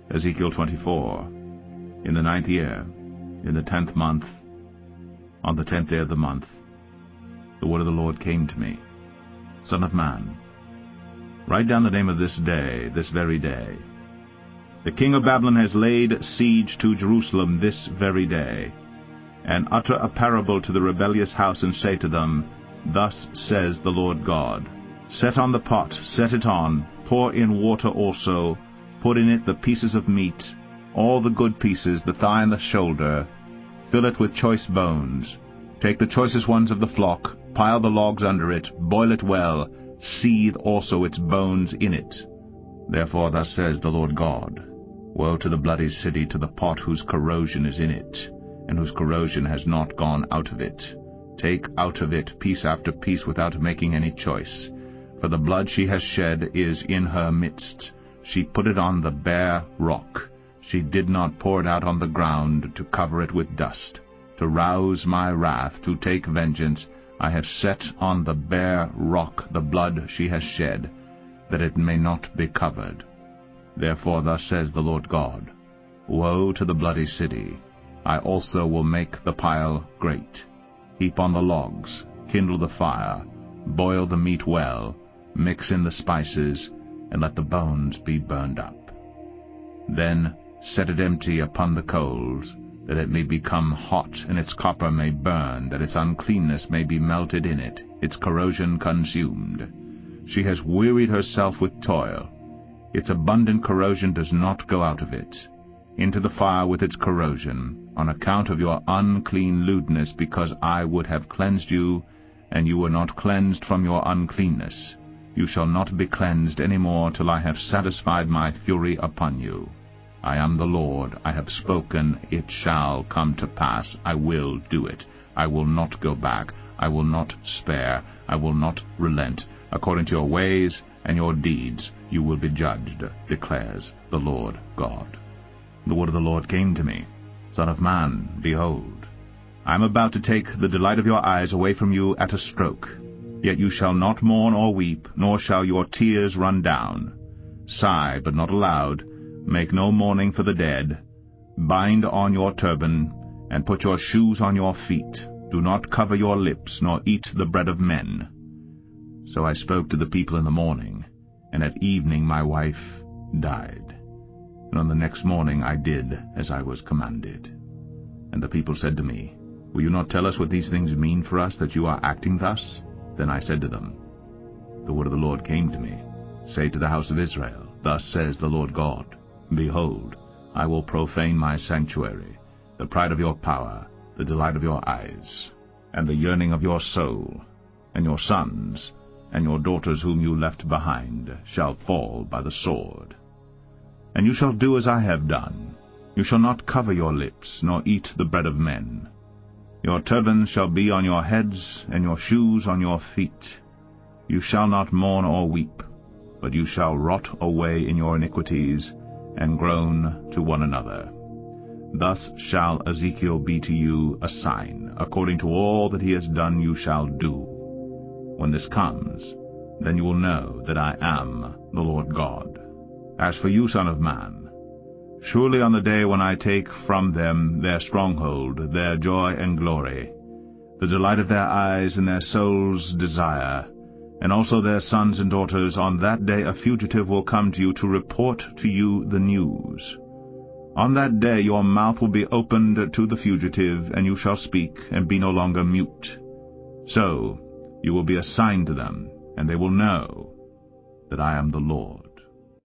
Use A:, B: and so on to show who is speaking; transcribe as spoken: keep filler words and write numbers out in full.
A: Ezekiel twenty-four. In the ninth year, in the tenth month, on the tenth day of the month, the word of the Lord came to me. Son of man, write down the name of this day, this very day. The king of Babylon has laid siege to Jerusalem this very day. And utter a parable to the rebellious house, and say to them, Thus says the Lord God, Set on the pot, set it on, pour in water also, put in it the pieces of meat, all the good pieces, the thigh and the shoulder, fill it with choice bones. Take the choicest ones of the flock, pile the logs under it, boil it well, seethe also its bones in it. Therefore thus says the Lord God, Woe to the bloody city, to the pot whose corrosion is in it, and whose corrosion has not gone out of it. Take out of it piece after piece without making any choice. For the blood she has shed is in her midst. She put it on the bare rock. She did not pour it out on the ground to cover it with dust. To rouse my wrath, to take vengeance, I have set on the bare rock the blood she has shed, that it may not be covered. Therefore thus says the Lord God, Woe to the bloody city! I also will make the pile great. Heap on the logs, kindle the fire, boil the meat well, mix in the spices, and let the bones be burned up. Then set it empty upon the coals, that it may become hot, and its copper may burn, that its uncleanness may be melted in it, its corrosion consumed. She has wearied herself with toil. Its abundant corrosion does not go out of it. Into the fire with its corrosion, on account of your unclean lewdness, because I would have cleansed you, and you were not cleansed from your uncleanness. You shall not be cleansed any more till I have satisfied my fury upon you. I am the Lord, I have spoken, it shall come to pass, I will do it. I will not go back, I will not spare, I will not relent. According to your ways and your deeds you will be judged, declares the Lord God. The word of the Lord came to me, Son of man, behold, I am about to take the delight of your eyes away from you at a stroke. Yet you shall not mourn or weep, nor shall your tears run down. Sigh, but not aloud. Make no mourning for the dead. Bind on your turban, and put your shoes on your feet. Do not cover your lips, nor eat the bread of men. So I spoke to the people in the morning, and at evening my wife died. And on the next morning I did as I was commanded. And the people said to me, Will you not tell us what these things mean for us, that you are acting thus? Then I said to them, The word of the Lord came to me. Say to the house of Israel, Thus says the Lord God, Behold, I will profane my sanctuary, the pride of your power, the delight of your eyes, and the yearning of your soul, and your sons and your daughters whom you left behind shall fall by the sword. And you shall do as I have done. You shall not cover your lips, nor eat the bread of men. Your turbans shall be on your heads, and your shoes on your feet. You shall not mourn or weep, but you shall rot away in your iniquities, and groan to one another. Thus shall Ezekiel be to you a sign. According to all that he has done you shall do. When this comes, then you will know that I am the Lord God. As for you, son of man, surely on the day when I take from them their stronghold, their joy and glory, the delight of their eyes and their soul's desire, and also their sons and daughters, on that day a fugitive will come to you to report to you the news. On that day your mouth will be opened to the fugitive, and you shall speak, and be no longer mute. So you will be a sign to them, and they will know that I am the Lord.